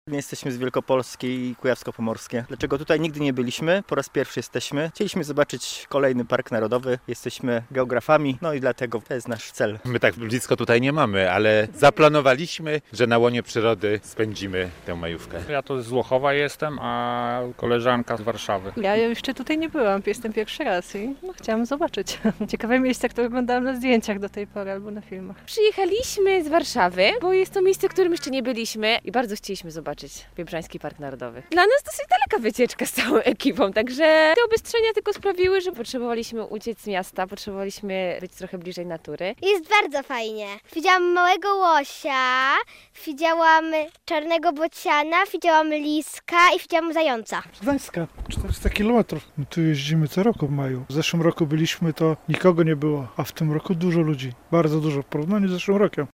Jesteśmy z Wielkopolski i Kujawsko-Pomorskie. Dlaczego tutaj nigdy nie byliśmy? Po raz pierwszy jesteśmy. Chcieliśmy zobaczyć kolejny park narodowy. Jesteśmy geografami, no i dlatego to jest nasz cel. My tak blisko tutaj nie mamy, ale zaplanowaliśmy, że na łonie przyrody spędzimy tę majówkę. Ja to z Włochowa jestem, a koleżanka z Warszawy. Ja jeszcze tutaj nie byłam, jestem pierwszy raz i chciałam zobaczyć. Ciekawe miejsca, które oglądałam na zdjęciach do tej pory albo na filmach. Przyjechaliśmy z Warszawy, bo jest to miejsce, w którym jeszcze nie byliśmy i bardzo chcieliśmy zobaczyć Biebrzański Park Narodowy. Dla nas dosyć daleka wycieczka z całą ekipą, także te obostrzenia tylko sprawiły, że potrzebowaliśmy uciec z miasta, potrzebowaliśmy być trochę bliżej natury. Jest bardzo fajnie. Widziałam małego łosia, widziałam czarnego bociana, widziałam liska i widziałam zająca. Z Gdańska, 400 km. My tu jeździmy co roku w maju. W zeszłym roku byliśmy, to nikogo nie było, a w tym roku dużo ludzi. Bardzo dużo w porównaniu z zeszłym rokiem.